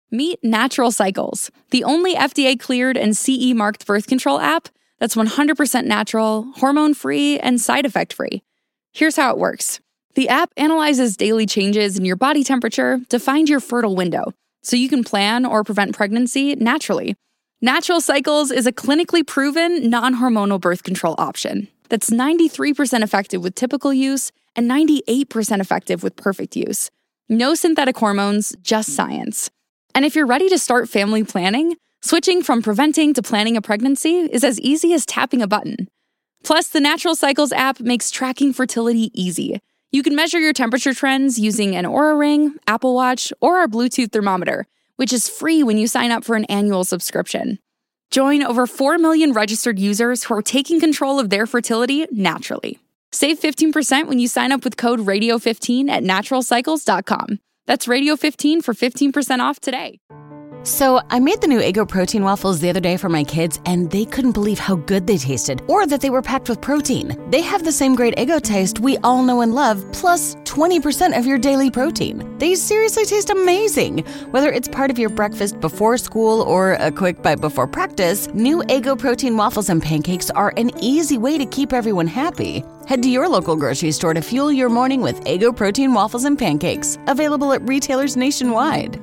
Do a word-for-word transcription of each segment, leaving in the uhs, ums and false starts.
Meet Natural Cycles, the only F D A-cleared and C E-marked birth control app that's one hundred percent natural, hormone-free, and side effect-free. Here's how it works. The app analyzes daily changes in your body temperature to find your fertile window, so you can plan or prevent pregnancy naturally. Natural Cycles is a clinically proven, non-hormonal birth control option that's ninety-three percent effective with typical use and ninety-eight percent effective with perfect use. No synthetic hormones, just science. And if you're ready to start family planning, switching from preventing to planning a pregnancy is as easy as tapping a button. Plus, the Natural Cycles app makes tracking fertility easy. You can measure your temperature trends using an Oura Ring, Apple Watch, or our Bluetooth thermometer, which is free when you sign up for an annual subscription. Join over four million registered users who are taking control of their fertility naturally. Save fifteen percent when you sign up with code radio fifteen at natural cycles dot com. That's radio fifteen for fifteen percent off today. So I made the new Eggo protein waffles the other day for my kids, and they couldn't believe how good they tasted, or that they were packed with protein. They have the same great Eggo taste we all know and love, plus twenty percent of your daily protein. They seriously taste amazing. Whether it's part of your breakfast before school or a quick bite before practice, new Eggo protein waffles and pancakes are an easy way to keep everyone happy. Head to your local grocery store to fuel your morning with Eggo protein waffles and pancakes, available at retailers nationwide.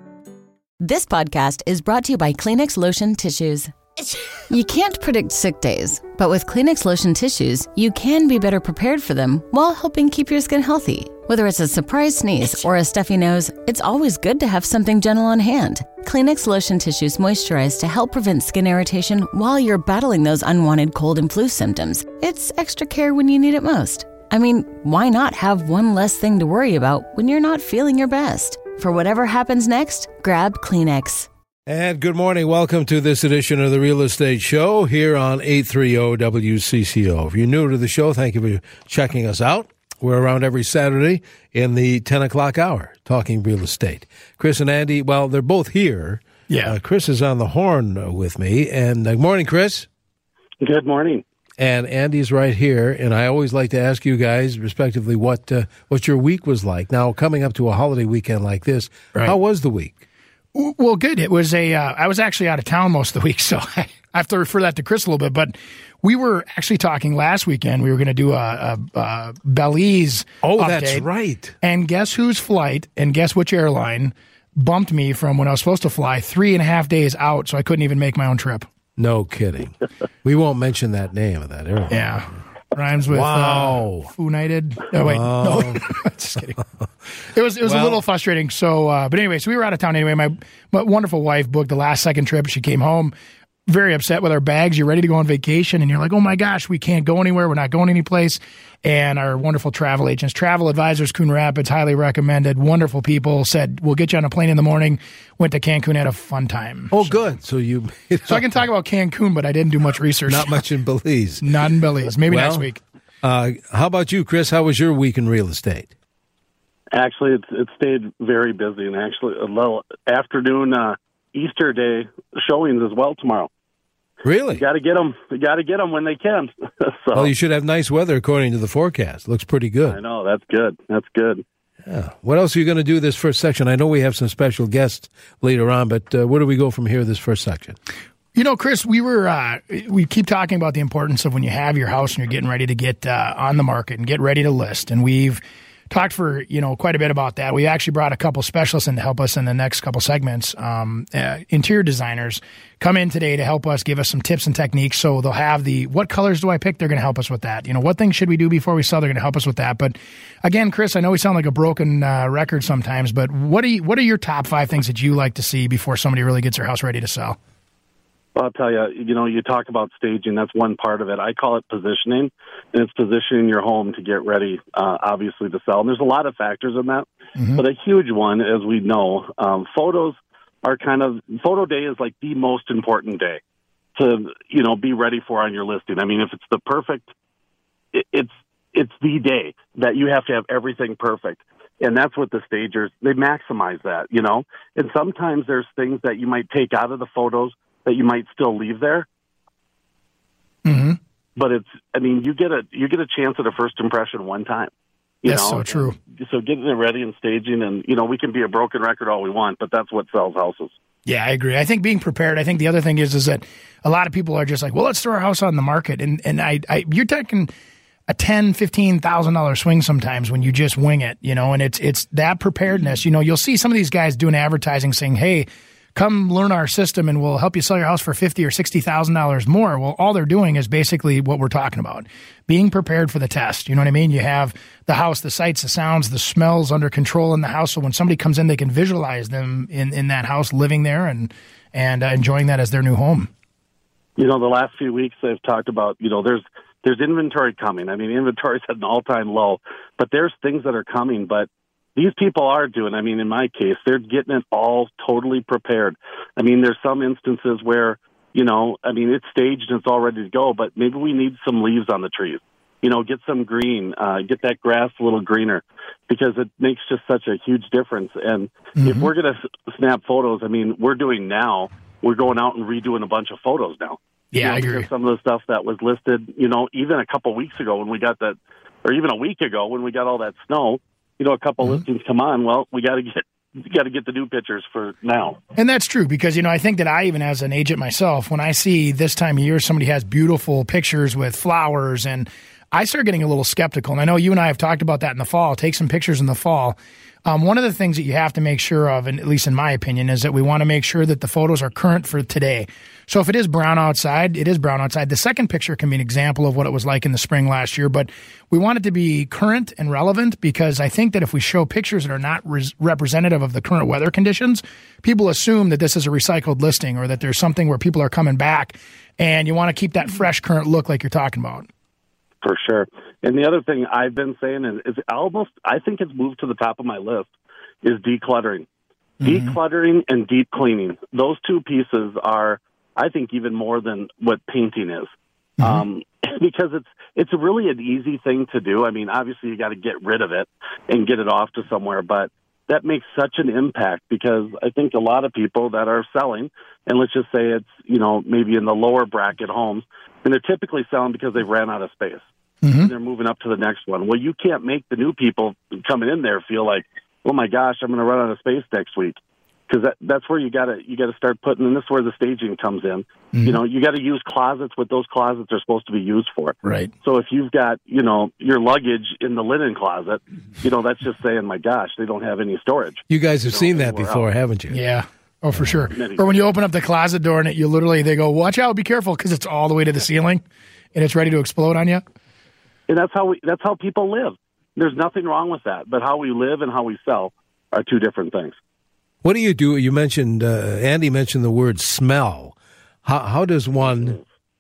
This podcast is brought to you by Kleenex Lotion Tissues. You can't predict sick days, but with Kleenex Lotion Tissues, you can be better prepared for them while helping keep your skin healthy. Whether it's a surprise sneeze or a stuffy nose, it's always good to have something gentle on hand. Kleenex Lotion Tissues moisturize to help prevent skin irritation while you're battling those unwanted cold and flu symptoms. It's extra care when you need it most. I mean, why not have one less thing to worry about when you're not feeling your best? For whatever happens next, grab Kleenex. And good morning. Welcome to this edition of the Real Estate Show here on eight thirty W C C O. If you're new to the show, thank you for checking us out. We're around every Saturday in the ten o'clock hour talking real estate. Chris and Andy, well, they're both here. Yeah. Uh, Chris is on the horn uh, with me. And uh, good morning, Chris. Good morning. And Andy's right here, and I always like to ask you guys, respectively, what uh, what your week was like. Now, coming up to a holiday weekend like this, right. How was the week? Well, good. It was a. Uh, I was actually out of town most of the week, so I have to refer that to Chris a little bit. But we were actually talking last weekend. We were going to do a, a, a Belize. Oh, update, that's right. And guess whose flight and guess which airline bumped me from when I was supposed to fly three and a half days out, so I couldn't even make my own trip. No kidding. We won't mention that name of that airline. Yeah. Rhymes with wow. uh, United. Oh, wait. Oh. No. Just kidding. It was it was well, a little frustrating. So, uh, but anyway, so we were out of town anyway. My, my wonderful wife booked the last second trip. She came home very upset with our bags. You're ready to go on vacation, and you're like, oh my gosh, we can't go anywhere. We're not going anyplace. And our wonderful travel agents, Travel Advisors, Coon Rapids, highly recommended. Wonderful people said, we'll get you on a plane in the morning. Went to Cancun, had a fun time. Oh, so, good. So you. So I can talk about Cancun, but I didn't do much research. Not much in Belize. Not in Belize. Maybe well, next week. Uh, how about you, Chris? How was your week in real estate? Actually, it's it stayed very busy, and actually a little afternoon uh, Easter Day showings as well tomorrow. Really? You got to get them. You got to get them when they can. so, well, you should have nice weather according to the forecast. Looks pretty good. I know. That's good. That's good. Yeah. What else are you going to do this first section? I know we have some special guests later on, but uh, where do we go from here this first section? You know, Chris, we were uh, we keep talking about the importance of when you have your house and you're getting ready to get uh, on the market and get ready to list, and we've talked for, you know, quite a bit about that. We actually brought a couple specialists in to help us in the next couple segments. Um, uh, interior designers come in today to help us, give us some tips and techniques. So they'll have the, what colors do I pick? They're going to help us with that. You know, what things should we do before we sell? They're going to help us with that. But again, Chris, I know we sound like a broken uh, record sometimes, but what are you, what are your top five things that you like to see before somebody really gets their house ready to sell? Well, I'll tell you, you know, you talk about staging. That's one part of it. I call it positioning, and it's positioning your home to get ready, uh, obviously, to sell. And there's a lot of factors in that, mm-hmm. but a huge one, as we know, um, photos are kind of, photo day is like the most important day to, you know, be ready for on your listing. I mean, if it's the perfect, it, it's it's the day that you have to have everything perfect. And that's what the stagers, they maximize that, you know. And sometimes there's things that you might take out of the photos that you might still leave there. Mm-hmm. But it's, I mean, you get a you get a chance at a first impression one time, You That's know? so true. So getting it ready and staging, and, you know, we can be a broken record all we want, but that's what sells houses. Yeah, I agree. I think being prepared, I think the other thing is is that a lot of people are just like, well, let's throw our house on the market. And and I, I you're talking a ten, fifteen thousand dollar swing sometimes when you just wing it, you know, and it's it's that preparedness. You know, you'll see some of these guys doing advertising saying, hey, come learn our system and we'll help you sell your house for fifty or sixty thousand dollars more. Well, all they're doing is basically what we're talking about. Being prepared for the test. You know what I mean? You have the house, the sights, the sounds, the smells under control in the house. So when somebody comes in, they can visualize them in, in that house living there and, and uh, enjoying that as their new home. You know, the last few weeks I've talked about, you know, there's there's inventory coming. I mean, inventory's at an all-time low, but there's things that are coming. But these people are doing, I mean, in my case, they're getting it all totally prepared. I mean, there's some instances where, you know, I mean, it's staged and it's all ready to go, but maybe we need some leaves on the trees. You know, get some green, uh, get that grass a little greener, because it makes just such a huge difference. And mm-hmm. if we're going to snap photos, I mean, we're doing now, we're going out and redoing a bunch of photos now. Yeah, you know, I agree. Some of the stuff that was listed, you know, even a couple weeks ago when we got that, or even a week ago when we got all that snow, you know, a couple mm-hmm. listings come on. Well, we got to get you got to get the new pictures for now. And that's true, because, you know, I think that I, even as an agent myself, when I see this time of year somebody has beautiful pictures with flowers, and I start getting a little skeptical. And I know you and I have talked about that in the fall. Take some pictures in the fall. Um, one of the things that you have to make sure of, and at least in my opinion, is that we want to make sure that the photos are current for today. So if it is brown outside, it is brown outside. The second picture can be an example of what it was like in the spring last year, but we want it to be current and relevant, because I think that if we show pictures that are not res- representative of the current weather conditions, people assume that this is a recycled listing, or that there's something where people are coming back, and you want to keep that fresh, current look like you're talking about. For sure. And the other thing I've been saying is, is almost, I think it's moved to the top of my list, is decluttering. Mm-hmm. Decluttering and deep cleaning. Those two pieces are, I think, even more than what painting is. Mm-hmm. Um, because it's it's really an easy thing to do. I mean, obviously you got to get rid of it and get it off to somewhere, but that makes such an impact, because I think a lot of people that are selling, and let's just say it's, you know, maybe in the lower bracket homes, and they're typically selling because they've ran out of space. Mm-hmm. And they're moving up to the next one. Well, you can't make the new people coming in there feel like, oh my gosh, I'm going to run out of space next week. Because that, that's where you got to you got to start putting, and this is where the staging comes in. Mm-hmm. You know, you got to use closets what those closets are supposed to be used for. Right. So if you've got, you know, your luggage in the linen closet, you know, that's just saying, my gosh, they don't have any storage. You guys have you know, seen that before, else. haven't you? Yeah. Oh, for sure. Or when you open up the closet door and it, you literally, they go, watch out, be careful, because it's all the way to the ceiling and it's ready to explode on you. And that's how we, that's how people live. There's nothing wrong with that, but how we live and how we sell are two different things. What do you do? You mentioned, uh, Andy mentioned the word smell. How, how does one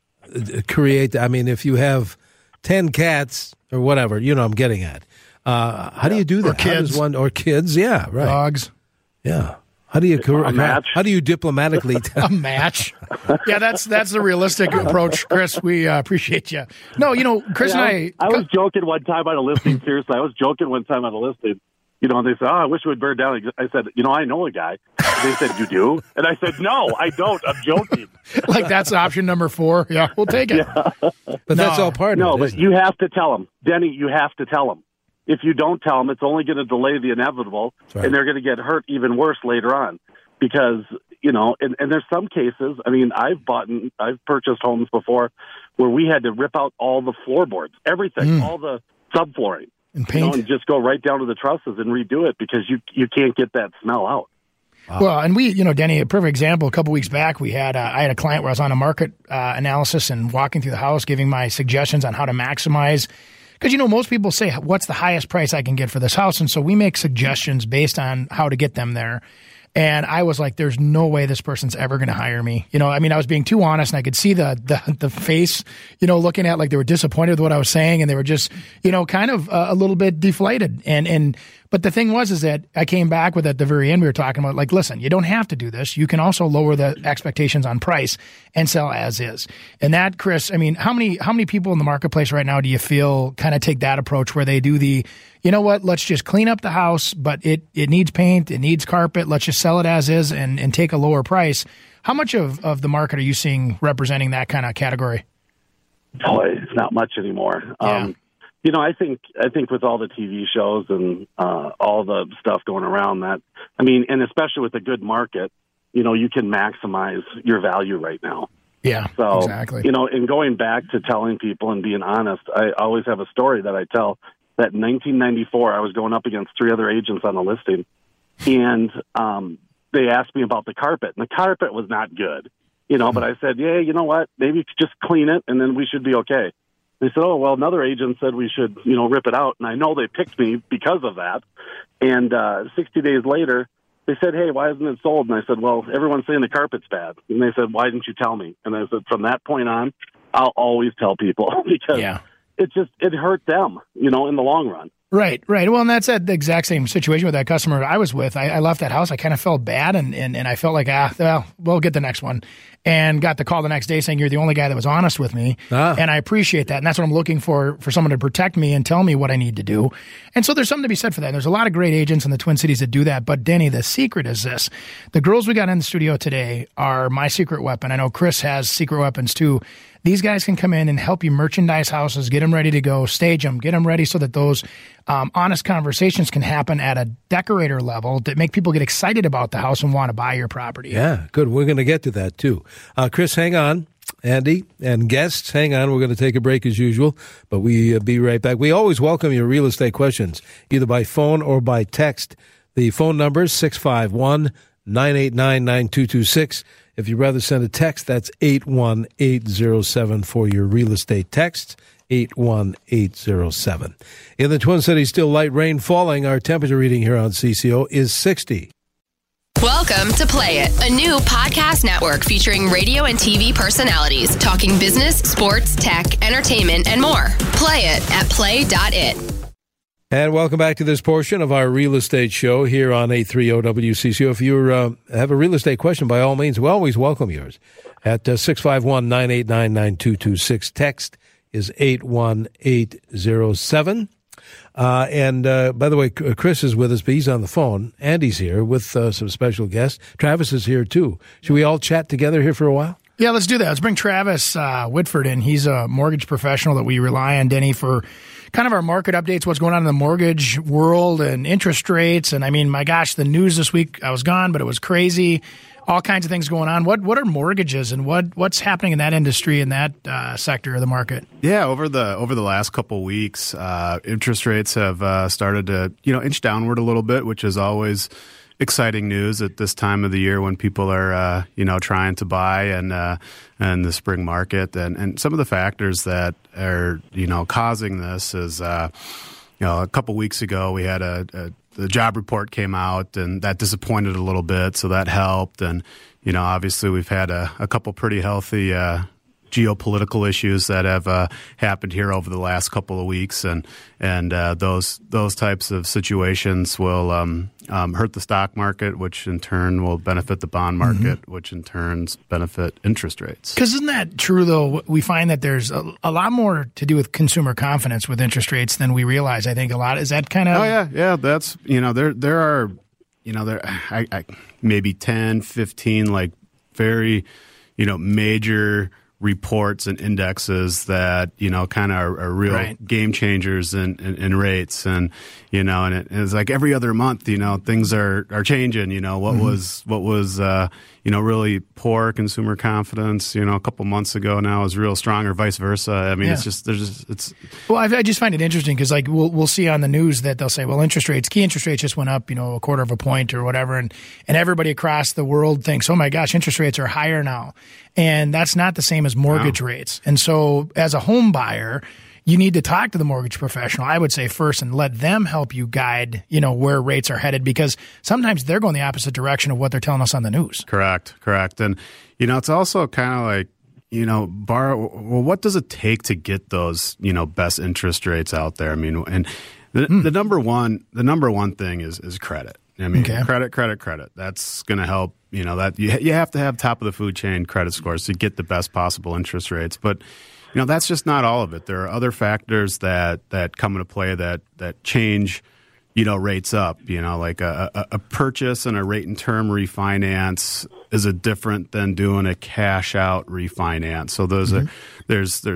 create, I mean, if you have ten cats or whatever, you know I'm getting at. Uh, how do you do that? Or kids. How does one, or kids, yeah, right. Dogs. Yeah. How do you a match? How do you diplomatically a match? Yeah, that's that's the realistic approach, Chris. We uh, appreciate you. No, you know, Chris yeah, and I. I was joking one time on a listing. Seriously, I was joking one time on a listing. You know, and they said, "Oh, I wish it would burn down." I said, "You know, I know a guy." They said, "You do?" And I said, "No, I don't. I'm joking." Like that's option number four. Yeah, we'll take it. Yeah. But no, that's all part no, of it. No, but you have to tell them, Denny. You have to tell them. If you don't tell them, it's only going to delay the inevitable, right. And they're going to get hurt even worse later on. Because, you know, and, and there's some cases, I mean, I've bought and I've purchased homes before where we had to rip out all the floorboards, everything, mm. all the subflooring, and paint, you know, and just go right down to the trusses and redo it because you you can't get that smell out. Wow. Well, and we, you know, Denny, a perfect example. A couple weeks back, we had uh, I had a client where I was on a market uh, analysis and walking through the house, giving my suggestions on how to maximize. Because, you know, most people say, what's the highest price I can get for this house? And so we make suggestions based on how to get them there. And I was like, there's no way this person's ever going to hire me. You know, I mean, I was being too honest, and I could see the, the, the face, you know, looking at like they were disappointed with what I was saying, and they were just, you know, kind of uh, a little bit deflated. And, and, but the thing was, is that I came back with at the very end, we were talking about like, listen, you don't have to do this. You can also lower the expectations on price and sell as is. And that, Chris, I mean, how many, how many people in the marketplace right now do you feel kind of take that approach where they do the, you know what, let's just clean up the house, but it, it needs paint, it needs carpet, let's just sell it as is and, and take a lower price. How much of, of the market are you seeing representing that kind of category? Oh, it's not much anymore. Yeah. Um, you know, I think I think with all the T V shows and uh, all the stuff going around that, I mean, and especially with a good market, you know, you can maximize your value right now. Yeah, so, exactly. You know, and going back to telling people and being honest, I always have a story that I tell that in nineteen ninety-four, I was going up against three other agents on a listing, and um, they asked me about the carpet, and the carpet was not good, you know, mm-hmm. but I said, yeah, you know what, maybe just clean it, and then we should be okay. They said, oh, well, another agent said we should, you know, rip it out, and I know they picked me because of that, and uh, sixty days later, they said, hey, why isn't it sold? And I said, well, everyone's saying the carpet's bad. And they said, why didn't you tell me? And I said, from that point on, I'll always tell people because yeah. it just, it hurt them, you know, in the long run. Right, right. Well, and that's the exact same situation with that customer I was with. I, I left that house. I kind of felt bad, and, and, and I felt like, ah, well, we'll get the next one. And got the call the next day saying you're the only guy that was honest with me. Ah. And I appreciate that. And that's what I'm looking for, for someone to protect me and tell me what I need to do. And so there's something to be said for that. There's a lot of great agents in the Twin Cities that do that. But Denny, the secret is this. The girls we got in the studio today are my secret weapon. I know Chris has secret weapons too. These guys can come in and help you merchandise houses, get them ready to go, stage them, get them ready so that those um, honest conversations can happen at a decorator level that make people get excited about the house and want to buy your property. Yeah, good. We're going to get to that too. Uh, Chris, hang on. Andy and guests, hang on. We're going to take a break as usual, but we uh, be right back. We always welcome your real estate questions, either by phone or by text. The phone number is six five one, nine eight nine, nine two two six. If you'd rather send a text, that's eight one eight zero seven for your real estate texts, eight one eight zero seven. In the Twin Cities, still light rain falling. Our temperature reading here on C C O is sixty. Welcome to Play It, a new podcast network featuring radio and T V personalities talking business, sports, tech, entertainment, and more. Play it at play dot it. And welcome back to this portion of our real estate show here on eight thirty W C C O. If you uh, have a real estate question, by all means, we always welcome yours at uh, six five one, nine eight nine, nine two two six. Text is eight one eight zero seven. Uh, and uh, by the way, Chris is with us, but he's on the phone. Andy's here with uh, some special guests. Travis is here too. Should we all chat together here for a while? Yeah, let's do that. Let's bring Travis uh, Whitford in. He's a mortgage professional that we rely on, Denny, for kind of our market updates, what's going on in the mortgage world and interest rates. And I mean, my gosh, the news this week, I was gone, but it was crazy. All kinds of things going on. What what are mortgages and what what's happening in that industry, in that uh, sector of the market? Yeah, over the over the last couple of weeks, uh, interest rates have uh, started to you know inch downward a little bit, which is always exciting news at this time of the year when people are uh, you know trying to buy and uh, and the spring market. And, and some of the factors that are you know causing this is uh, you know a couple weeks ago we had a, a the job report came out, and that disappointed a little bit, so that helped. And, you know, obviously we've had a, a couple pretty healthy uh, geopolitical issues that have uh, happened here over the last couple of weeks, and and uh, those those types of situations will um, um, hurt the stock market, which in turn will benefit the bond market, mm-hmm. which in turn benefit interest rates. Because isn't that true, though? We find that there's a, a lot more to do with consumer confidence with interest rates than we realize. I think a lot is that kind of. Oh yeah, yeah. That's you know there there are you know there I, I, maybe ten, fifteen like very you know major reports and indexes that you know kind of are, are real right. game changers in, in, in rates, and you know, and it, it's like every other month, you know, things are, are changing. You know, what mm-hmm. was what was uh, you know really poor consumer confidence, you know, a couple months ago now is real strong, or vice versa. I mean, yeah. it's just there's just, it's. Well, I, I just find it interesting because like we'll we'll see on the news that they'll say, well, interest rates, key interest rates just went up, you know, a quarter of a point or whatever, and and everybody across the world thinks, oh my gosh, interest rates are higher now. And that's not the same as mortgage wow. rates. And so as a home buyer, you need to talk to the mortgage professional, I would say, first, and let them help you guide, you know, where rates are headed, because sometimes they're going the opposite direction of what they're telling us on the news. Correct, correct. And, you know, it's also kind of like, you know, borrow, well, what does it take to get those, you know, best interest rates out there? I mean, and the, mm. the number one, the number one thing is, is credit. I mean, okay. credit, credit, credit. That's going to help. You know that you you have to have top of the food chain credit scores to get the best possible interest rates. But you know that's just not all of it. There are other factors that, that come into play that that change, you know, rates up. You know, like a, a, a purchase and a rate and term refinance is a different than doing a cash out refinance. So those mm-hmm. are there's there's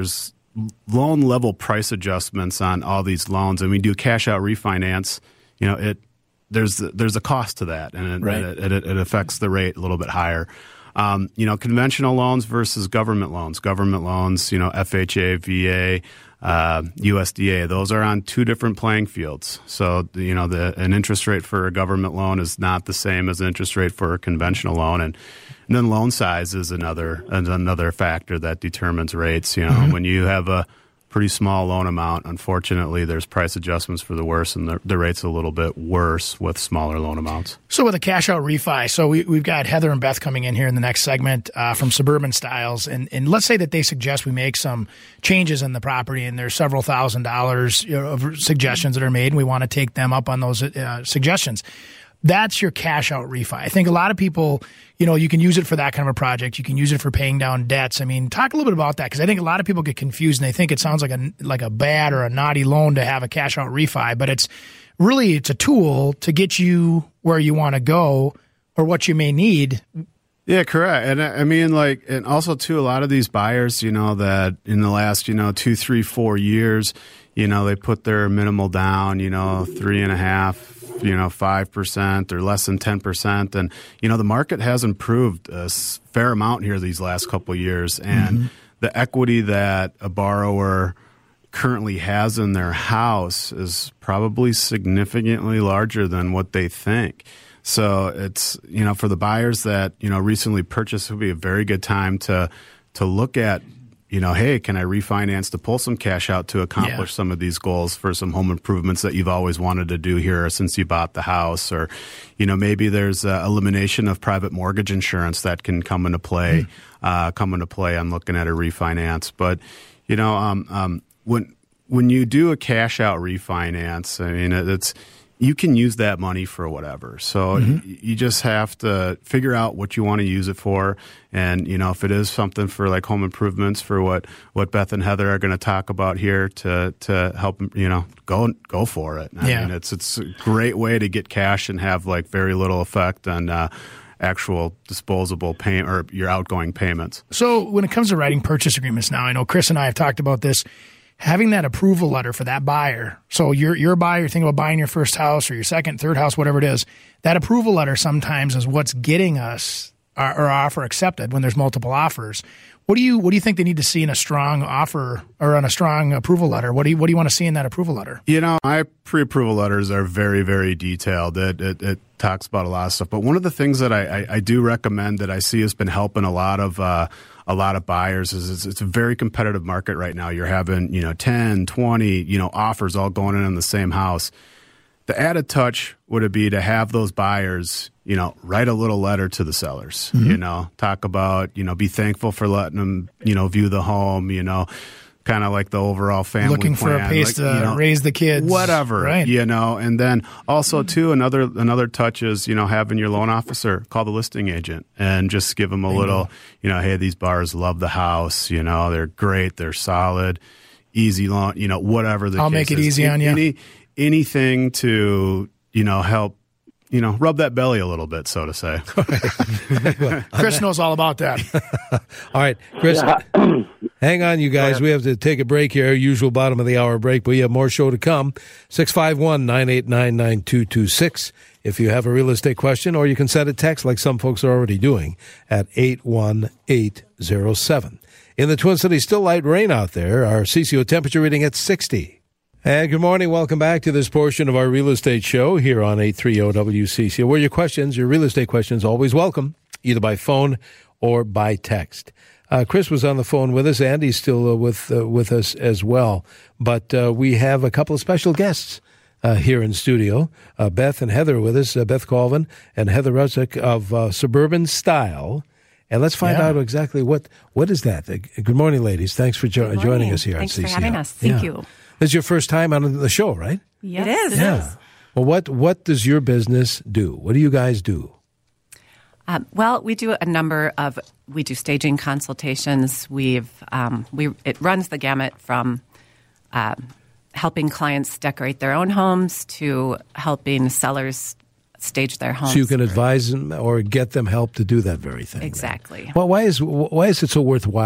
loan level price adjustments on all these loans, and we do cash out refinance, you know, it there's there's a cost to that, and it, right. it, it, it affects the rate a little bit higher. Um, you know, conventional loans versus government loans. Government loans, you know, F H A, V A, uh, U S D A, those are on two different playing fields. So, you know, the an interest rate for a government loan is not the same as an interest rate for a conventional loan. And, and then loan size is another another factor that determines rates. You know, mm-hmm. when you have a pretty small loan amount, unfortunately, there's price adjustments for the worse, and the, the rate's a little bit worse with smaller loan amounts. So with a cash out refi, so we, we've got Heather and Beth coming in here in the next segment uh, from Suburban Styles, and, and let's say that they suggest we make some changes in the property, and there's several thousand dollars you know, of suggestions that are made, and we want to take them up on those uh, suggestions. That's your cash out refi. I think a lot of people, you know, you can use it for that kind of a project. You can use it for paying down debts. I mean, talk a little bit about that, because I think a lot of people get confused and they think it sounds like a like a bad or a naughty loan to have a cash out refi, but it's really it's a tool to get you where you want to go or what you may need. Yeah, correct. And I mean, like, and also too, a lot of these buyers, you know, that in the last, you know, two, three, four years, you know, they put their minimal down, you know, three and a half, you know, five percent or less than ten percent. And, you know, the market has improved a fair amount here these last couple of years. And mm-hmm. the equity that a borrower currently has in their house is probably significantly larger than what they think. So it's, you know, for the buyers that, you know, recently purchased, it would be a very good time to to look at, you know, hey, can I refinance to pull some cash out to accomplish yeah. some of these goals for some home improvements that you've always wanted to do here since you bought the house? Or, you know, maybe there's uh, elimination of private mortgage insurance that can come into play, mm. uh, come into play on looking at a refinance. But, you know, um, um, when when you do a cash out refinance, I mean, it's you can use that money for whatever. So mm-hmm. you just have to figure out what you want to use it for. And, you know, if it is something for like home improvements for what, what Beth and Heather are going to talk about here to, to help, you know, go, go for it. I yeah. mean, it's, it's a great way to get cash and have like very little effect on, uh, actual disposable pay or your outgoing payments. So when it comes to writing purchase agreements now, I know Chris and I have talked about this. Having that approval letter for that buyer. So you're, you're a buyer, you're thinking about buying your first house or your second, third house, whatever it is. That approval letter sometimes is what's getting us our, our offer accepted when there's multiple offers. What do you what do you think they need to see in a strong offer or on a strong approval letter? What do you what do you want to see in that approval letter? You know, my pre-approval letters are very, very detailed. It, it, it talks about a lot of stuff. But one of the things that I, I, I do recommend that I see has been helping a lot of uh, a lot of buyers is it's, it's a very competitive market right now. You're having, you know, ten, twenty, you know, offers all going in on the same house. The added touch would it be to have those buyers, you know, write a little letter to the sellers, mm-hmm. you know, talk about, you know, be thankful for letting them, you know, view the home, you know, kind of like the overall family looking plan. for a place like, to you know, raise the kids, whatever, right. you know. And then also too, another another touch is, you know, having your loan officer call the listing agent and just give them a Bingo. little, you know, hey, these buyers love the house, you know, they're great, they're solid, easy loan, you know, whatever the I'll case make it is. easy on you. Any, anything to, you know, help, you know, rub that belly a little bit, so to say. Chris knows all about that. All right, Chris, yeah. hang on, you guys. We have to take a break here, usual bottom of the hour break, but we have more show to come. six five one, nine eight nine, nine two two six if you have a real estate question, or you can send a text like some folks are already doing at eight one eight zero seven. In the Twin Cities, still light rain out there. Our C C O temperature reading at sixty. And good morning. Welcome back to this portion of our real estate show here on eight thirty W C C O, where your questions, your real estate questions, always welcome, either by phone or by text. Uh, Chris was on the phone with us. Andy's still uh, with uh, with us as well. But uh, we have a couple of special guests uh, here in studio. Uh, Beth and Heather with us, uh, Beth Colvin and Heather Ruzek of uh, Suburban Style. And let's find yeah. out exactly what what is that. Uh, good morning, ladies. Thanks for jo- joining us here Thanks on C C O. Thanks for having us. Thank yeah. you. This is your first time on the show, right? Yes, it is. Yeah. It is. Well, what what does your business do? What do you guys do? Um, well, we do a number of we do staging consultations. We've um, we it runs the gamut from uh, helping clients decorate their own homes to helping sellers stage their homes. So you can advise them or get them help to do that very thing. Exactly. Well, why is why is it so worthwhile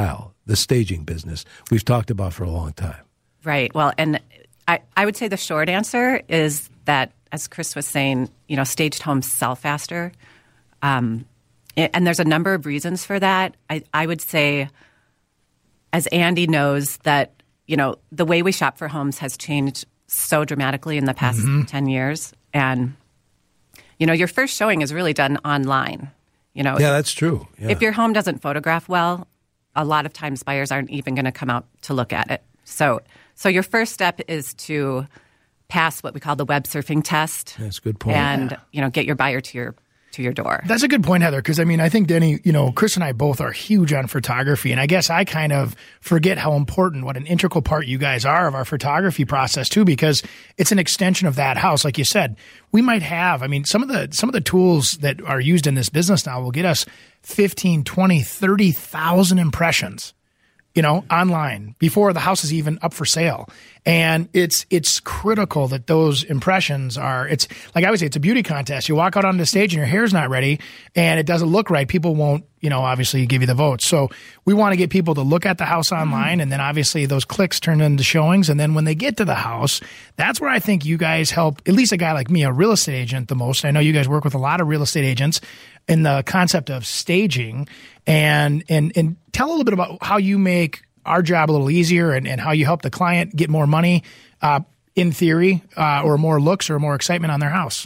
the staging business we've talked about for a long time. Right. Well, and I, I would say the short answer is that, as Chris was saying, you know, staged homes sell faster. Um, and there's a number of reasons for that. I, I would say, as Andy knows, that, you know, the way we shop for homes has changed so dramatically in the past mm-hmm. ten years. And, you know, your first showing is really done online. You know, yeah, that's true. Yeah. If your home doesn't photograph well, a lot of times buyers aren't even going to come out to look at it. So, so your first step is to pass what we call the web surfing test. That's a good point. And, yeah. you know, get your buyer to your to your door. That's a good point, Heather, because, I mean, I think, Denny, you know, Chris and I both are huge on photography, and I guess I kind of forget how important, what an integral part you guys are of our photography process, too, because it's an extension of that house. Like you said, we might have, I mean, some of the some of the tools that are used in this business now will get us fifteen, twenty, thirty thousand impressions, you know, online before the house is even up for sale. And it's it's critical that those impressions are, it's like I would say, it's a beauty contest. You walk out on the stage and your hair's not ready and it doesn't look right. People won't, you know, obviously give you the votes. So we want to get people to look at the house online, and then obviously those clicks turn into showings. And then when they get to the house, that's where I think you guys help, at least a guy like me, a real estate agent, the most. I know you guys work with a lot of real estate agents in the concept of staging, and and and tell a little bit about how you make our job a little easier, and, and how you help the client get more money, uh, in theory, uh, or more looks or more excitement on their house.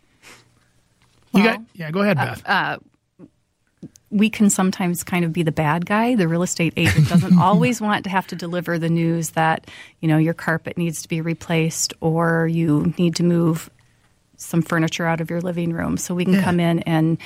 You well, got, yeah, go ahead, Beth. Uh, uh, we can sometimes kind of be the bad guy. The real estate agent doesn't always want to have to deliver the news that, you know, your carpet needs to be replaced or you need to move some furniture out of your living room. So we can yeah. come in and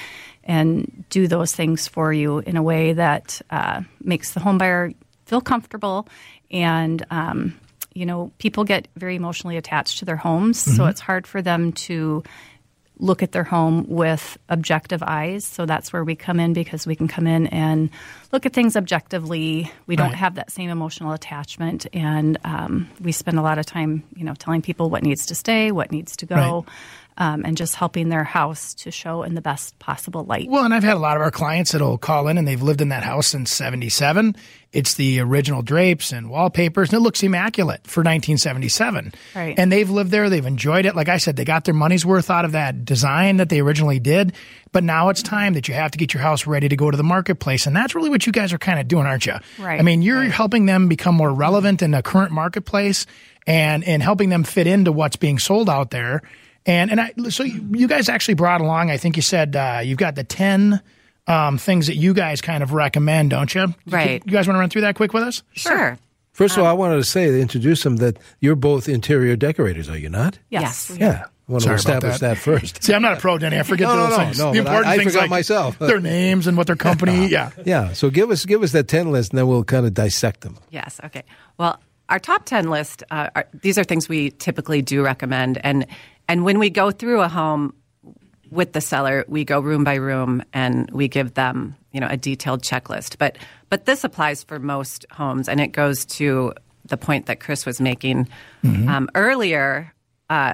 and do those things for you in a way that uh, makes the home buyer feel comfortable. And, um, you know, people get very emotionally attached to their homes, mm-hmm. so it's hard for them to look at their home with objective eyes. So that's where we come in, because we can come in and look at things objectively. We don't right. have that same emotional attachment, and um, we spend a lot of time, you know, telling people what needs to stay, what needs to go. Right. Um, and just helping their house to show in the best possible light. Well, and I've had a lot of our clients that'll call in, and they've lived in that house since seventy-seven. It's the original drapes and wallpapers, and it looks immaculate for nineteen seventy-seven. Right. And they've lived there. They've enjoyed it. Like I said, they got their money's worth out of that design that they originally did. But now it's time that you have to get your house ready to go to the marketplace. And that's really what you guys are kind of doing, aren't you? Right. I mean, you're right. helping them become more relevant in the current marketplace, and, and helping them fit into what's being sold out there. And and I, so you, you guys actually brought along, I think you said uh, you've got the ten um, things that you guys kind of recommend, don't you? Right. You guys want to run through that quick with us? Sure. First of all, I wanted to say, introduce them, that you're both interior decorators, are you not? Yes. yes. Yeah. I want Sorry to establish that. that first. See, I'm not a pro, Denny. I forget no, those no, no, things. no, the important I, I things forgot like myself. their names and what their company, yeah. Yeah, so give us give us that ten list, and then we'll kind of dissect them. Yes, okay. Well, our top ten list, uh, are, these are things we typically do recommend. And and when we go through a home with the seller, we go room by room and we give them, you know, a detailed checklist. But but this applies for most homes, and it goes to the point that Chris was making mm-hmm. um, earlier. Uh,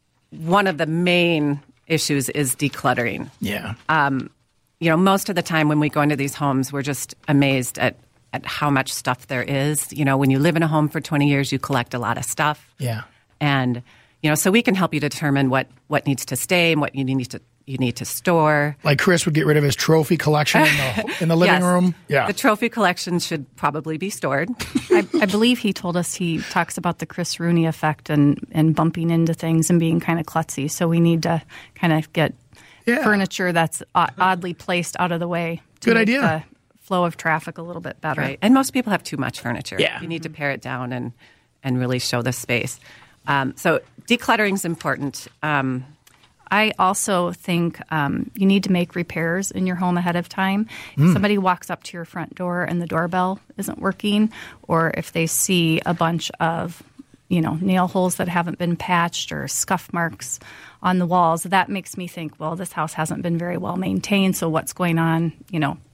one of the main issues is decluttering. Yeah. Um, you know, most of the time when we go into these homes, we're just amazed at, at how much stuff there is. You know, when you live in a home for twenty years, you collect a lot of stuff. Yeah. And, you know, so we can help you determine what, what needs to stay and what you need to you need to store. Like Chris would get rid of his trophy collection in the, in the living yes. room. Yeah. The trophy collection should probably be stored. I, I believe he told us he talks about the Chris Rooney effect and, and bumping into things and being kind of klutzy. So we need to kind of get yeah. furniture that's oddly placed out of the way. To Good make idea. The flow of traffic a little bit better. Right. And most people have too much furniture. Yeah. You need to pare it down and, and really show the space. Um, so decluttering is important. Um, I also think um, you need to make repairs in your home ahead of time. Mm. If somebody walks up to your front door and the doorbell isn't working, or if they see a bunch of, you know, nail holes that haven't been patched or scuff marks on the walls, that makes me think, well, this house hasn't been very well maintained, so what's going on, you know,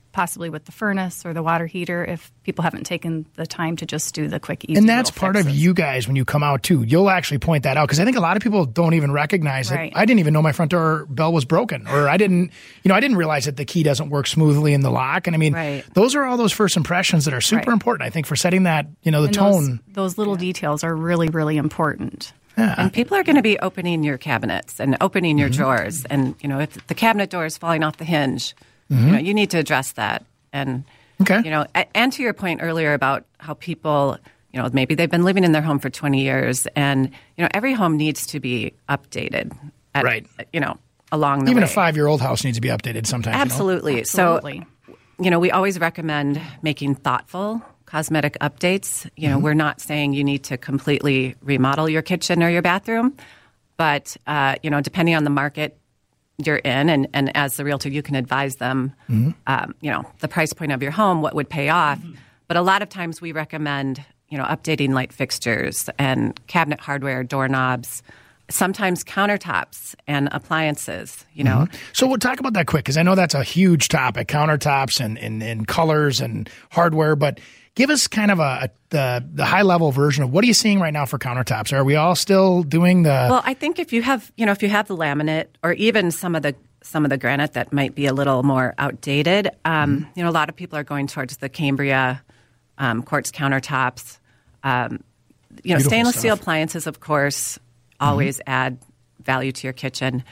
possibly with the furnace or the water heater if people haven't taken the time to just do the quick, easy And that's part fixes. of you guys when you come out, too. You'll actually point that out because I think a lot of people don't even recognize Right. it. I didn't even know my front door bell was broken, or I didn't, you know, I didn't realize that the key doesn't work smoothly in the lock. And I mean, Right. those are all those first impressions that are super Right. important, I think, for setting that, you know, the And tone. Those, those little details are really, really important. Yeah. And people are going to be opening your cabinets and opening your Mm-hmm. drawers. And, you know, if the cabinet door is falling off the hinge, Mm-hmm. you know, you need to address that. And, Okay. you know, a- and to your point earlier about how people, you know, maybe they've been living in their home for twenty years and, you know, every home needs to be updated. At, Right. You know, along the Even way. a five-year-old house needs to be updated sometimes. you know? Absolutely. Absolutely. So, you know, we always recommend making thoughtful cosmetic updates. You know, Mm-hmm. we're not saying you need to completely remodel your kitchen or your bathroom, but, uh, you know, depending on the market you're in, and, and as the realtor, you can advise them, Mm-hmm. um, you know, the price point of your home, what would pay off. But a lot of times we recommend, you know, updating light fixtures and cabinet hardware, doorknobs, sometimes countertops and appliances, you know. So we'll talk about that quick because I know that's a huge topic, countertops and, and, and colors and hardware. But give us kind of a, a the the high level version of what are you seeing right now for countertops? Are we all still doing the? Well, I think if you have, you know, if you have the laminate or even some of the some of the granite that might be a little more outdated, um, you know, a lot of people are going towards the Cambria um, quartz countertops. Um, you know, Beautiful stainless steel stuff. appliances, of course, always add value to your kitchen.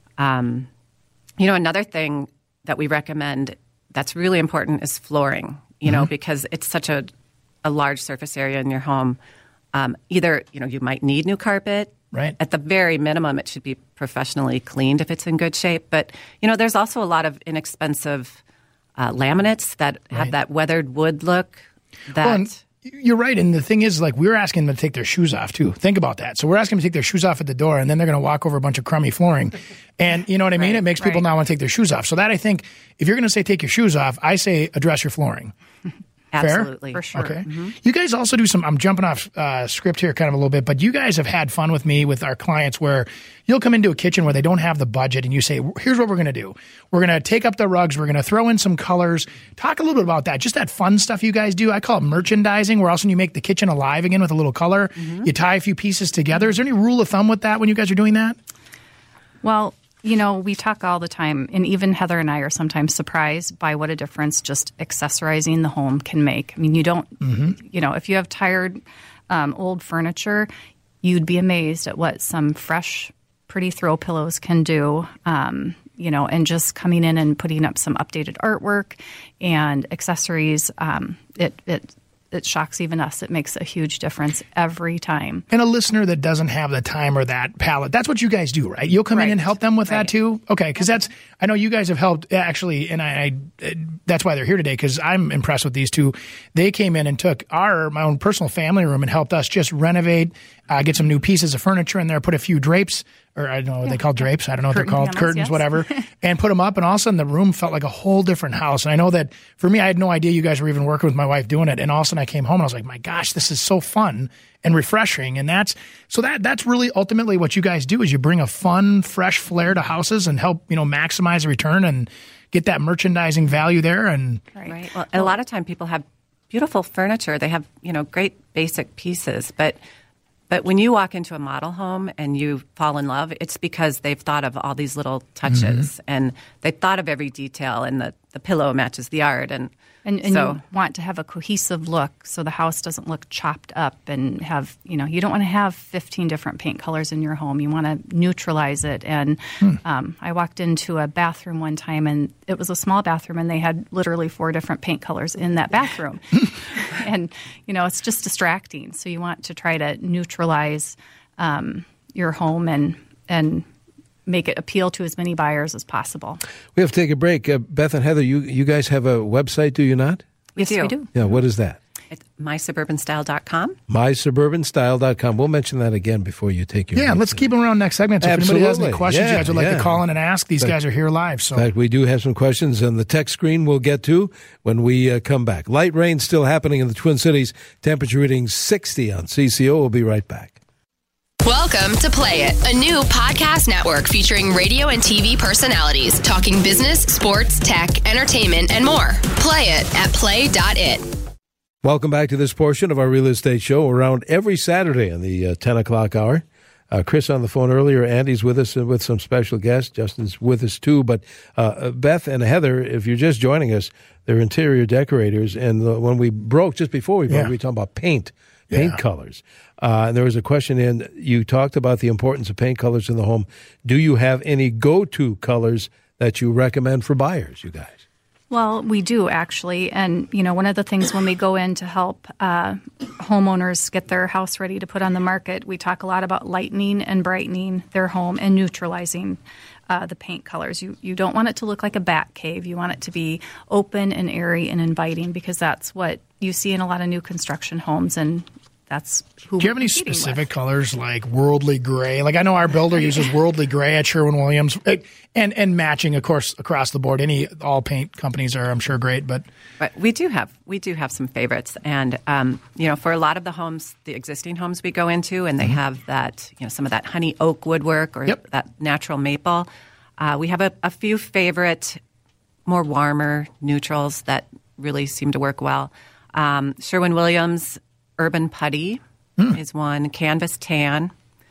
Um, you know, another thing that we recommend that's really important is flooring. You know, because it's such a a large surface area in your home. Um, either, you know, you might need new carpet. Right. At the very minimum, it should be professionally cleaned if it's in good shape. But, you know, there's also a lot of inexpensive uh, laminates that have Right. that weathered wood look that... Well, and you're right. And the thing is, like, we're asking them to take their shoes off, too. Think about that. So we're asking them to take their shoes off at the door, and then they're going to walk over a bunch of crummy flooring. And you know what I mean? Right, It makes people right. not want to take their shoes off. So that, I think, if you're going to say take your shoes off, I say address your flooring. Fair? Absolutely. For sure. Okay. You guys also do some, I'm jumping off uh, script here kind of a little bit, but you guys have had fun with me, with our clients, where you'll come into a kitchen where they don't have the budget and you say, here's what we're going to do. We're going to take up the rugs. We're going to throw in some colors. Talk a little bit about that. Just that fun stuff you guys do. I call it merchandising, where also you make the kitchen alive again with a little color. You tie a few pieces together. Is there any rule of thumb with that when you guys are doing that? Well, you know, we talk all the time, and even Heather and I are sometimes surprised by what a difference just accessorizing the home can make. I mean, you don't, you know, if you have tired, um, old furniture, you'd be amazed at what some fresh, pretty throw pillows can do. Um, you know, and just coming in and putting up some updated artwork and accessories, um, it it. It shocks even us. It makes a huge difference every time. And a listener that doesn't have the time or that palette, that's what you guys do, right? You'll come in Right. and help them with that Right. too? Okay, because that's, I know you guys have helped actually, and I, I that's why they're here today, because I'm impressed with these two. They came in and took our, my own personal family room and helped us just renovate, uh, get some new pieces of furniture in there, put a few drapes, or I don't know what they call drapes. I don't know what Curtain they're called, panels, curtains, yes. whatever, and put them up. And all of a sudden the room felt like a whole different house. And I know that for me, I had no idea you guys were even working with my wife doing it. And all of a sudden I came home and I was like, my gosh, this is so fun and refreshing. And that's, so that, that's really ultimately what you guys do, is you bring a fun, fresh flair to houses and help, you know, maximize the return and get that merchandising value there. And Right. Well, and a lot of time people have beautiful furniture. They have, you know, great basic pieces, but but when you walk into a model home and you fall in love, it's because they've thought of all these little touches Mm-hmm. and they've thought of every detail, and the, the pillow matches the art. And, And, and so, you want to have a cohesive look so the house doesn't look chopped up and have, you know, you don't want to have fifteen different paint colors in your home. You want to neutralize it. And um, I walked into a bathroom one time, and it was a small bathroom, and they had literally four different paint colors in that bathroom. And, you know, it's just distracting. So you want to try to neutralize um, your home and and make it appeal to as many buyers as possible. We have to take a break. Uh, Beth and Heather, you, you guys have a website, do you not? we yes, do. we do. Yeah, what is that? It's my suburban style dot com. my suburban style dot com. We'll mention that again before you take your yeah, break let's today. keep them around next segment. So if anybody has any Absolutely. questions Yeah, you guys would like yeah. to call in and ask, these But- guys are here live. So In fact, we do have some questions on the text screen we'll get to when we uh, come back. Light rain still happening in the Twin Cities. Temperature reading sixty on C C O. We'll be right back. Welcome to Play It, a new podcast network featuring radio and T V personalities talking business, sports, tech, entertainment, and more. Play it at play dot it. Welcome back to this portion of our real estate show around every Saturday in the uh, ten o'clock hour. Uh, Chris on the phone earlier. Andy's with us uh, with some special guests. Justin's with us too. But uh, Beth and Heather, if you're just joining us, they're interior decorators. And uh, when we broke, just before we broke, yeah. we were talking about paint, paint yeah. colors. Uh, and there was a question in, you talked about the importance of paint colors in the home. Do you have any go-to colors that you recommend for buyers, you guys? Well, we do actually. And, you know, one of the things when we go in to help uh, homeowners get their house ready to put on the market, we talk a lot about lightening and brightening their home and neutralizing uh, the paint colors. You you don't want it to look like a bat cave. You want it to be open and airy and inviting, because that's what you see in a lot of new construction homes, and that's who Do you have any specific with. colors like worldly gray? Like I know our builder uses worldly gray at Sherwin-Williams, and and matching, of course, across the board. Any all paint companies are, I'm sure, great, but but we do have we do have some favorites, and um, you know, for a lot of the homes, the existing homes we go into, and they mm-hmm. have that, you know, some of that honey oak woodwork or yep. that natural maple. Uh, we have a, a few favorite, more warmer neutrals that really seem to work well. Um, Sherwin-Williams Urban Putty mm. is one, Canvas Tan,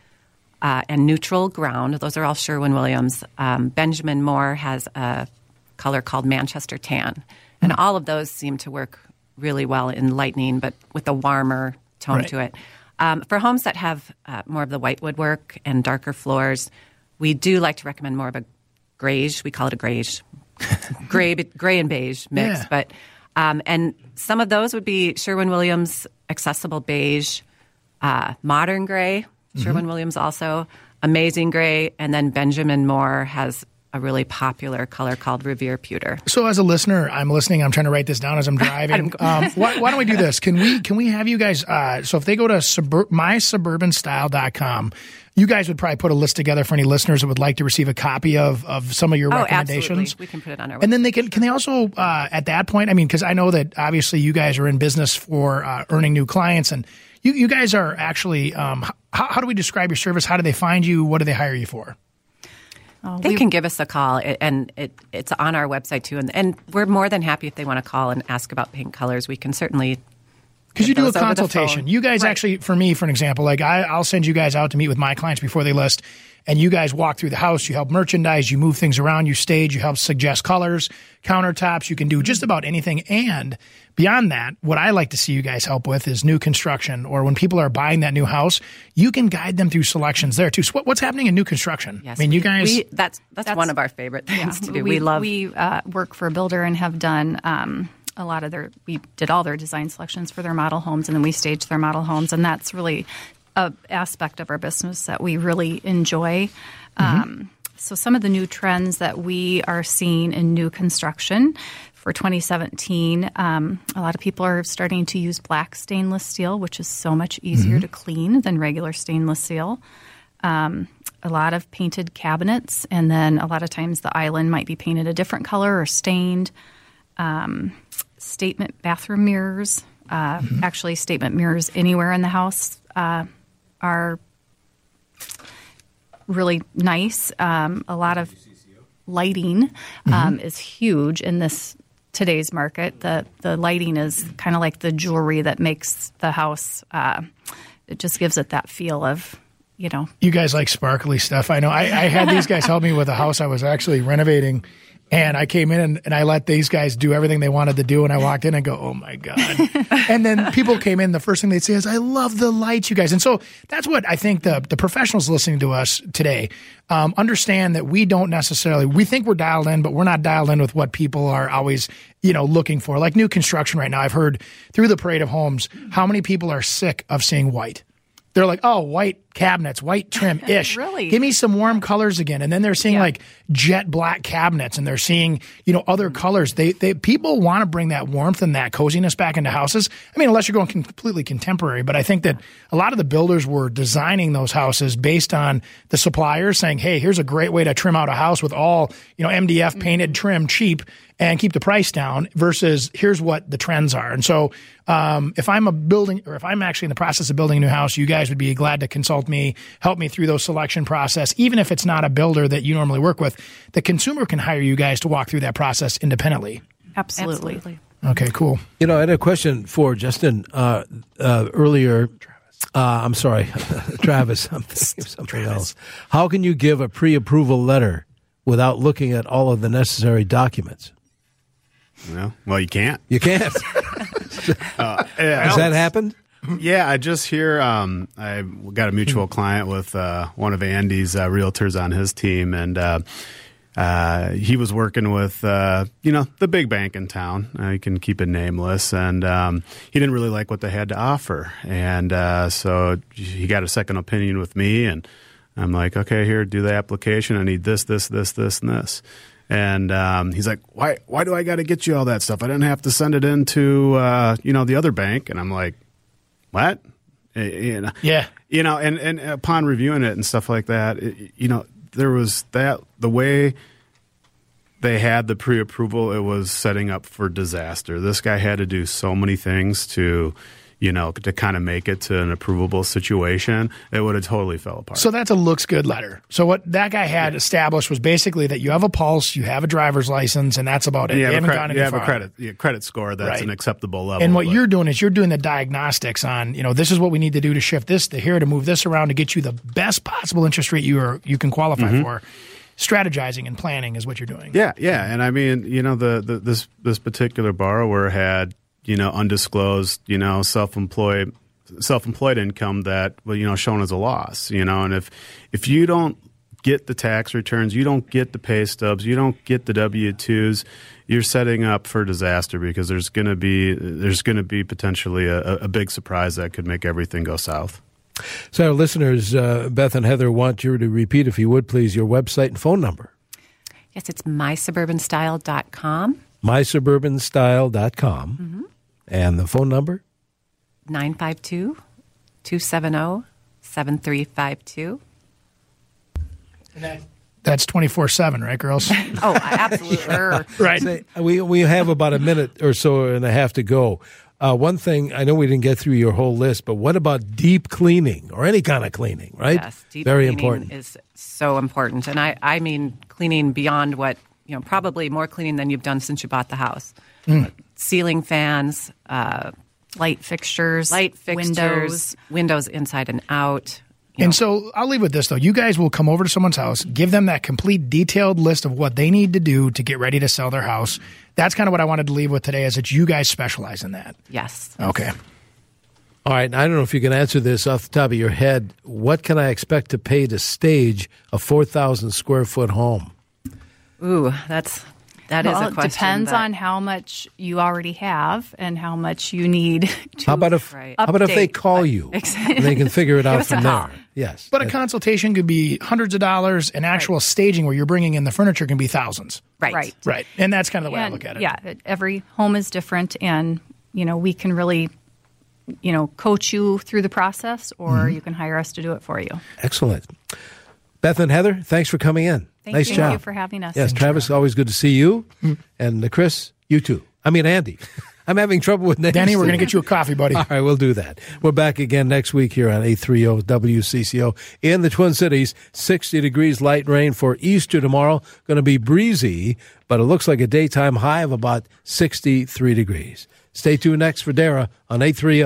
uh, and Neutral Ground. Those are all Sherwin-Williams. Um, Benjamin Moore has a color called Manchester Tan. And mm. all of those seem to work really well in lightning, but with a warmer tone right. to it. Um, for homes that have uh, more of the white woodwork and darker floors, we do like to recommend more of a grayish. We call it a grayish. gray, gray and beige mix. Yeah. But um, and some of those would be Sherwin-Williams Accessible Beige, uh, Modern Gray, Sherwin-Williams mm-hmm. also, Amazing Gray, and then Benjamin Moore has a really popular color called Revere Pewter. So as a listener, I'm listening, I'm trying to write this down as I'm driving. um, why, why don't we do this? Can we can we have you guys, uh, so if they go to subur- my suburban style dot com, you guys would probably put a list together for any listeners that would like to receive a copy of, of some of your oh, recommendations. Absolutely. We can put it on our website. And then they can can they also, uh, at that point, I mean, because I know that obviously you guys are in business for uh, earning new clients, and you, you guys are actually, um, how, how do we describe your service? How do they find you? What do they hire you for? Oh, they can give us a call, and it, it's on our website too. And, and we're more than happy if they want to call and ask about paint colors. We can certainly. Because you do a consultation. You guys right. actually, for me, for an example, like I, I'll send you guys out to meet with my clients before they list, and you guys walk through the house, you help merchandise, you move things around, you stage, you help suggest colors, countertops, you can do just about anything. And beyond that, what I like to see you guys help with is new construction, or when people are buying that new house, you can guide them through selections there too. So what, what's happening in new construction? Yes, I mean, you guys. We, that's, that's that's one of our favorite things yeah, to do. We, we love. We uh, work for a builder and have done. Um, A lot of their, we did all their design selections for their model homes, and then we staged their model homes, and that's really a aspect of our business that we really enjoy. Mm-hmm. Um, so some of the new trends that we are seeing in new construction for twenty seventeen, um, a lot of people are starting to use black stainless steel, which is so much easier mm-hmm. to clean than regular stainless steel. Um, a lot of painted cabinets, and then a lot of times the island might be painted a different color or stained. Um, statement bathroom mirrors, uh, mm-hmm. actually statement mirrors anywhere in the house uh, are really nice. Um, a lot of lighting um, mm-hmm. is huge in this today's market. The the lighting is kind of like the jewelry that makes the house. Uh, it just gives it that feel of, you know. You guys like sparkly stuff. I know. I, I had these guys help me with a house I was actually renovating. And I came in and, and I let these guys do everything they wanted to do. And I walked in and go, oh, my God. And then people came in. The first thing they'd say is, I love the lights, you guys. And so that's what I think the, the professionals listening to us today um, understand, that we don't necessarily – we think we're dialed in, but we're not dialed in with what people are always, you know, looking for. Like new construction right now, I've heard through the parade of homes how many people are sick of seeing white. They're like, oh, white cabinets, white trim-ish. Really? Give me some warm colors again. And then they're seeing yeah. like jet black cabinets, and they're seeing, you know, other colors. They, they people want to bring that warmth and that coziness back into houses. I mean, unless you're going completely contemporary. But I think that a lot of the builders were designing those houses based on the suppliers saying, hey, here's a great way to trim out a house with all, you know, M D F painted trim cheap. and keep the price down versus here's what the trends are. And so um, if I'm a building or if I'm actually in the process of building a new house, you guys would be glad to consult me, help me through those selection process. Even if it's not a builder that you normally work with, the consumer can hire you guys to walk through that process independently. Absolutely. Absolutely. Okay, cool. You know, I had a question for Justin uh, uh, earlier. Uh, I'm sorry, Travis. I'm thinking of something Travis. else. How can you give a pre-approval letter without looking at all of the necessary documents? Well, well, you can't. You can't. uh, yeah, Has that happened? Yeah, I just hear um, I got a mutual client with uh, one of Andy's uh, realtors on his team, and uh, uh, he was working with uh, you know the big bank in town. Uh, you can keep it nameless, and um, he didn't really like what they had to offer, and uh, so he got a second opinion with me, and I'm like, okay, here, do the application. I need this, this, this, this, and this. And um, he's like, why why do I got to get you all that stuff? I didn't have to send it into, uh, you know, the other bank. And I'm like, what? You know, yeah. You know, and, and upon reviewing it and stuff like that, it, you know, there was that, the way they had the pre-approval, it was setting up for disaster. This guy had to do so many things to, you know, to kind of make it to an approvable situation. It would have totally fell apart. So that's a looks good letter. So what that guy had established was basically that you have a pulse, you have a driver's license, and that's about it. You, you have, haven't a, gone cre- any you have far. a credit yeah, credit score that's Right. an acceptable level. And what but- you're doing is you're doing the diagnostics on, you know, this is what we need to do to shift this to here to move this around to get you the best possible interest rate you are you can qualify Mm-hmm. for. Strategizing and planning is what you're doing. Yeah, yeah. And I mean, you know, the, the this this particular borrower had, you know, undisclosed, you know, self-employed self-employed income that, well, you know, shown as a loss, you know, and if if you don't get the tax returns, you don't get the pay stubs, you don't get the W two's, you're setting up for disaster because there's going to be there's going to be potentially a, a big surprise that could make everything go south. So our listeners, uh, Beth and Heather, want you to repeat, if you would, please, your website and phone number. Yes, it's my suburban style dot com. my suburban style dot com. Mm-hmm. And the phone number? nine five two, two seven zero, seven three five two. That's twenty-four seven, right, girls? Oh, absolutely. Yeah. Right. Say, we, we have about a minute or so and a half to go. Uh, one thing, I know we didn't get through your whole list, but what about deep cleaning or any kind of cleaning, right? Yes, deep Very cleaning important. is so important. And I, I mean cleaning beyond what, you know, probably more cleaning than you've done since you bought the house. Mm. Ceiling fans, uh, light fixtures, light fixtures, windows. windows inside and out. You And know. so I'll leave with this, though. You guys will come over to someone's house, give them that complete detailed list of what they need to do to get ready to sell their house. That's kind of what I wanted to leave with today is that you guys specialize in that. Yes. Okay. All right, I don't know if you can answer this off the top of your head. What can I expect to pay to stage a four thousand square foot home? Ooh, that's that is Well, a question. it depends that- on how much you already have and how much you need to How about if Right. how about if they update. call you Exactly. and they can figure it out us a from call. there? Yes. But a consultation could be hundreds of dollars. An actual staging where you're bringing in the furniture can be thousands. Right. Right. Right. And that's kind of the way I And, look at it. Yeah, it- every home is different, and you know we can really, you know, coach you through the process, or Mm-hmm. you can hire us to do it for you. Excellent. Beth and Heather, thanks for coming in. Thank nice you. job. Thank you for having us. Yes, Travis, always good to see you. And uh, Chris, you too. I mean, Andy. I'm having trouble with names. Danny, we're going to today. get you a coffee, buddy. All right, we'll do that. We're back again next week here on eight thirty W C C O in the Twin Cities. sixty degrees, light rain for Easter tomorrow. Going to be breezy, but it looks like a daytime high of about sixty-three degrees. Stay tuned next for Dara on eight thirty.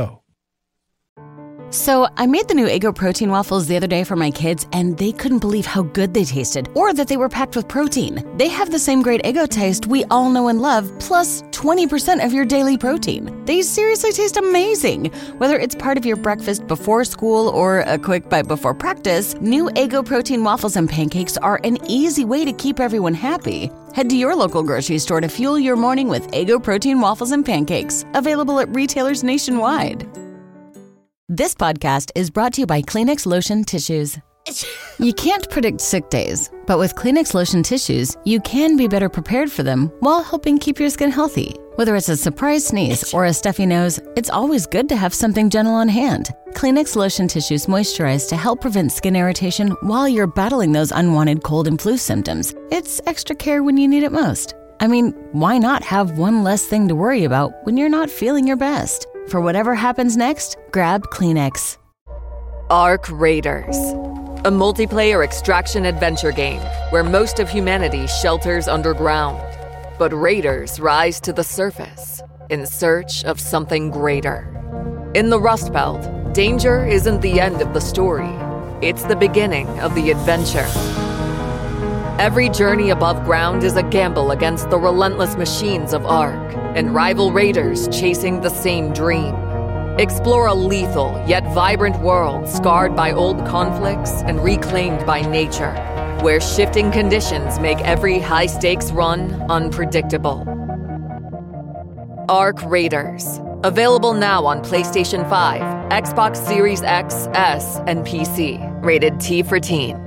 So I made the new Eggo protein waffles the other day for my kids, and they couldn't believe how good they tasted, or that they were packed with protein. They have the same great Eggo taste we all know and love, plus twenty percent of your daily protein. They seriously taste amazing. Whether it's part of your breakfast before school or a quick bite before practice, new Eggo protein waffles and pancakes are an easy way to keep everyone happy. Head to your local grocery store to fuel your morning with Eggo protein waffles and pancakes, available at retailers nationwide. This podcast is brought to you by Kleenex Lotion Tissues. You can't predict sick days, but with Kleenex Lotion Tissues, you can be better prepared for them while helping keep your skin healthy. Whether it's a surprise sneeze or a stuffy nose, it's always good to have something gentle on hand. Kleenex Lotion Tissues moisturize to help prevent skin irritation while you're battling those unwanted cold and flu symptoms. It's extra care when you need it most. I mean, why not have one less thing to worry about when you're not feeling your best? For whatever happens next, grab Kleenex. Ark Raiders, a multiplayer extraction adventure game where most of humanity shelters underground. But raiders rise to the surface in search of something greater. In the Rust Belt, danger isn't the end of the story. It's the beginning of the adventure. Every journey above ground is a gamble against the relentless machines of Ark and rival raiders chasing the same dream. Explore a lethal yet vibrant world scarred by old conflicts and reclaimed by nature, where shifting conditions make every high-stakes run unpredictable. Ark Raiders. Available now on PlayStation five, Xbox Series X, S, and P C. Rated T for Teen.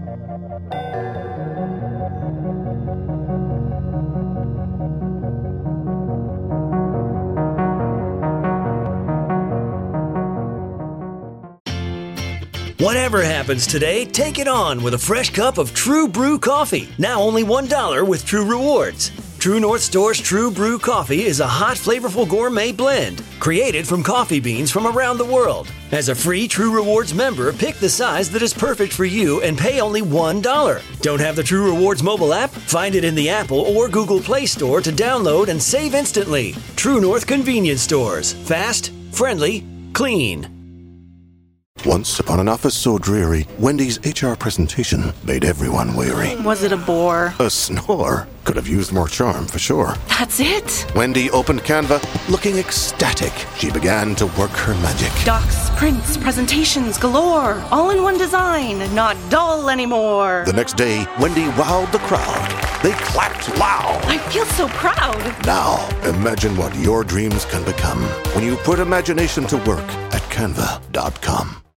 Whatever happens today, take it on with a fresh cup of True Brew coffee. Now only one dollar with True Rewards. True North Store's True Brew coffee is a hot, flavorful gourmet blend created from coffee beans from around the world. As a free True Rewards member, pick the size that is perfect for you and pay only one dollar. Don't have the True Rewards mobile app? Find it in the Apple or Google Play Store to download and save instantly. True North Convenience Stores. Fast, friendly, clean. Once upon an office so dreary, Wendy's H R presentation made everyone weary. Was it a bore? A snore. Could have used more charm, for sure. That's it? Wendy opened Canva, looking ecstatic. She began to work her magic. Docs, prints, presentations galore. All in one design, not dull anymore. The next day, Wendy wowed the crowd. They clapped loud. I feel so proud. Now, imagine what your dreams can become when you put imagination to work at canva dot com.